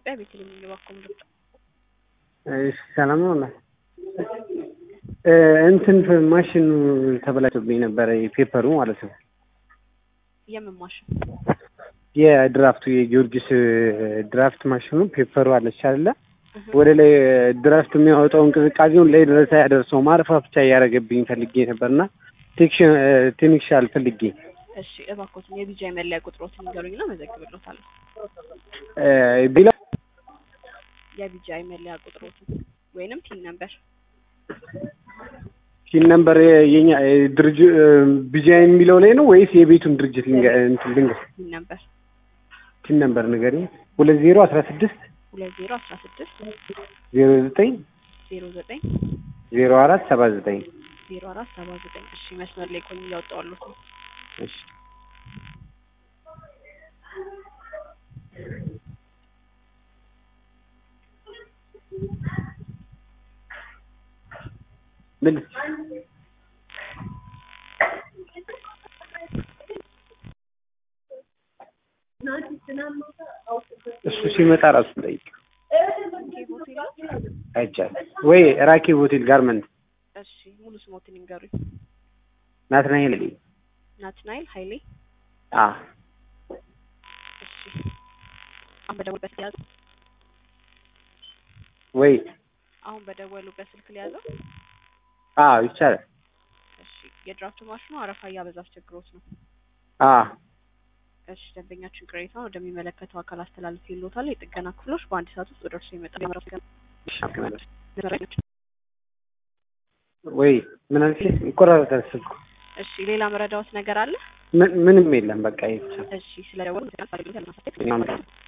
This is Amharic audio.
ኢትዮጵያ ቤተልሔም የሚባክሙ ልጅ ሰላም ነው። እንትን ማሽኑ ተበላሽቶብኝ ነበር የፔፐሩ ማለት ነው። የምን ማሽን? የድራፍቱ የጊዮርጊስ ድራፍት ማሽኑ ፔፐሩ አለች አይደለ? ወደ ላይ ድራፍት የሚያወጣው እንቅስቃሴውን ላይ ድረስ ያደርሰው ማረፋ ብቻ ያደረገብኝ ፈልጌ ነበርና ቴክኒሻል ፈልጌ። እሺ እባክዎትን የቢጂአይ መለያ ቁጥሮትን ንገሩኝና መዘግብልዎታለሁ። ቢላ የቢጂአይ መለያ ቁጥሮትን ወይንም ፒን ነምበር የኛ ድርጅት ቢጂአይ የሚለው ላይ ነው ወይስ የቤቱን ድርጅት ልንገር? ፒን ነምበር ንገሪኝ። 2016 09 0479 እሺ መስመር ላይ ቆይ ያወጣዋለሁ። እሺ ምን እሱ ሲመጣ ራሱ ጠይቅ አይቻልም ወይ? ራኪብ ሆቴል ጋርመንት። እሺ ሙሉ ስሞትን ይንገሩኝ። ናትናኤል ኃይሌ። እሺ አሁን በደወሉበት ያዙ ወይ? አሁን በደወሉበት ስልክ ሊያዘው? ይቻላል። እሺ የድራፍት ማሽኑ አረፋ እያበዛ አስቸግሮት ነው? እሺ ደንበኛችን ቅሬታውን ወደሚመለከተው አካል አስተላልፈውልዎታል። የጥገና ክፍሎች በአንድ ሰዓት ውስጥ ደርሶ ይመጣል። ወይ ምን አልከኝ? ይቆራረጣል ስልኩ። እሺ ሌላ መረዳዎት ነገር አለ? ምንም የለም በቃ ይሄ ብቻ። እሺ ስለደወሉ